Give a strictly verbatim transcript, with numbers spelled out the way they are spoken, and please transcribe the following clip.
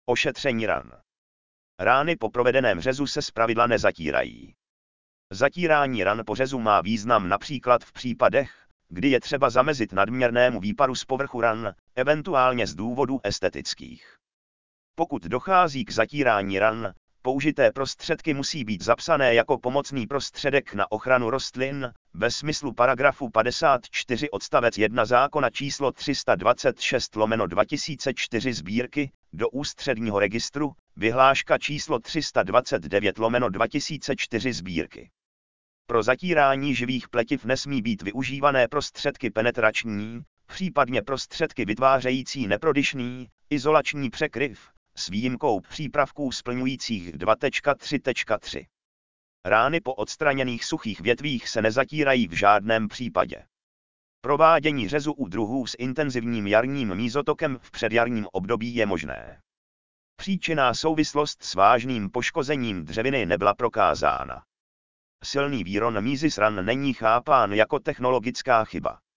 Ošetření ran. Rány po provedeném řezu se zpravidla nezatírají. Zatírání ran po řezu má význam například v případech, kdy je třeba zamezit nadměrnému výparu z povrchu ran, eventuálně z důvodů estetických. Pokud dochází k zatírání ran, použité prostředky musí být zapsané jako pomocný prostředek na ochranu rostlin, ve smyslu paragrafu padesát čtyři odstavec jedna zákona číslo tři sta dvacet šest lomeno dva tisíce čtyři sbírky, do ústředního registru, vyhláška číslo tři sta dvacet devět lomeno dva tisíce čtyři sbírky. Pro zatírání živých pletiv nesmí být využívané prostředky penetrační, případně prostředky vytvářející neprodyšný, izolační překryv, s výjimkou přípravků splňujících dva tečka tři tečka tři. Rány po odstraněných suchých větvích se nezatírají v žádném případě. Provádění řezu u druhů s intenzivním jarním mízotokem v předjarním období je možné. Příčinná souvislost s vážným poškozením dřeviny nebyla prokázána. Silný výron mízy z ran není chápán jako technologická chyba.